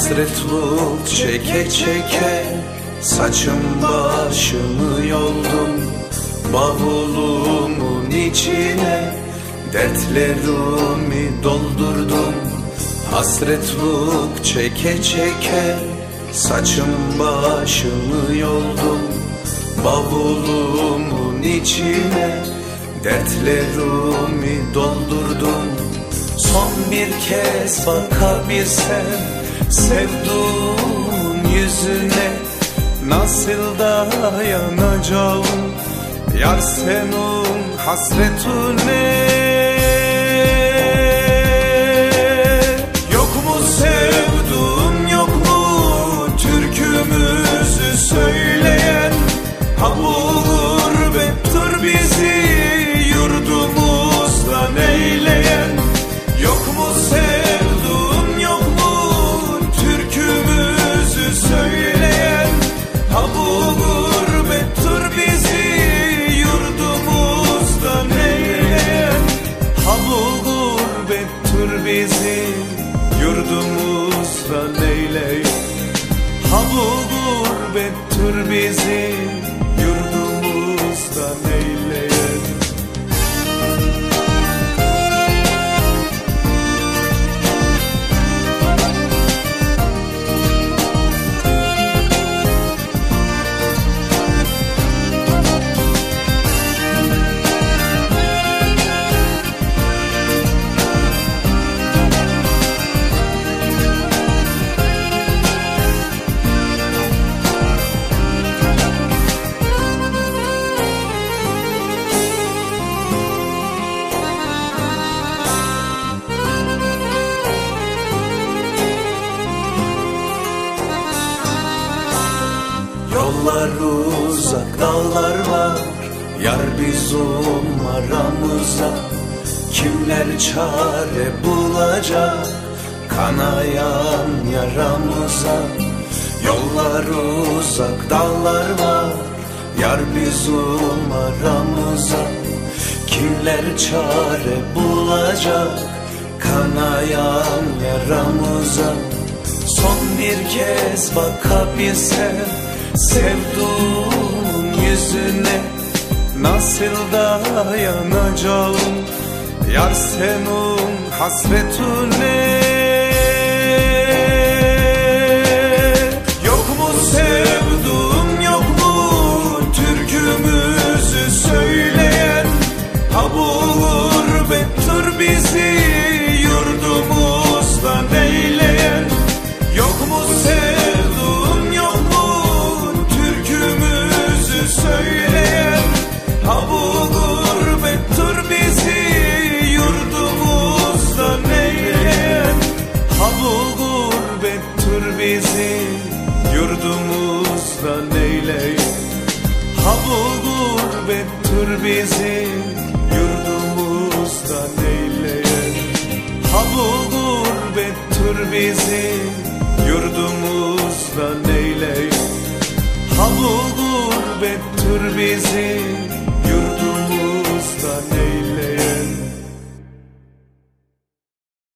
Hasretlik çeke çeke saçım başımı yoldum, bavulumun içine dertlerimi doldurdum. Hasretlik çeke çeke saçım başımı yoldum, bavulumun içine dertlerimi doldurdum. Son bir kez bakabilsem sevduğum yüzüne, nasıl dayanacağım yar senin hasretine? Yok mu sevduğum, yok mu türkümüzü söyleyen? Ha bu gurbettir bizi yurdumuzdan eyleyen. Yok mu sevduğum, yok mu türkümüzü söyleyen? Ha bu gurbettir bizi yurdumuzdan eyleyen. Ha bu gurbettir bizi yurdumuzdan eyleyen. Ha bu gurbettir bizi yurdumuzdan eyleyen. Yollar uzak, dağlar var yar bizim aramıza. Kimler çare bulacak kanayan yaramıza? Yollar uzak, dağlar var yar bizim aramıza. Kimler çare bulacak kanayan yaramıza? Son bir kez bakabilsem sevduğum yüzüne, nasıl dayanacağım yar senin hasretine? Yok mu sevduğum, yok mu türkümüzü söyleyen? Ha bu gurbettir bizi yurdumuzdan eyleyen. Yok mu sevduğum, yok mu türkümüzü söyleyen? Ha bu gurbettir bizi yurdumuzdan eyleyen. Ha bu gurbettir bizi yurdumuzdan eyleyen. Ha bu gurbettir bizi yurdumuzdan eyleyen. Ha bu gurbettir bizi yurdumuzdan eyleyen. Ha bu gurbettir bizi yurdumuzdan eyleyen.